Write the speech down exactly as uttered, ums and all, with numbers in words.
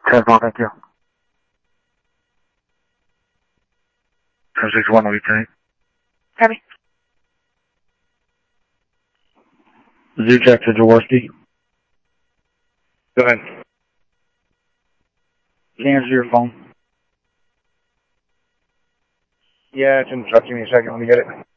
ten four, thank you. ten six one, return. Copy. Zoojack to Jaworski. Go ahead. Answer your phone. Yeah, it's in the truck. Give me a second. Let me get it.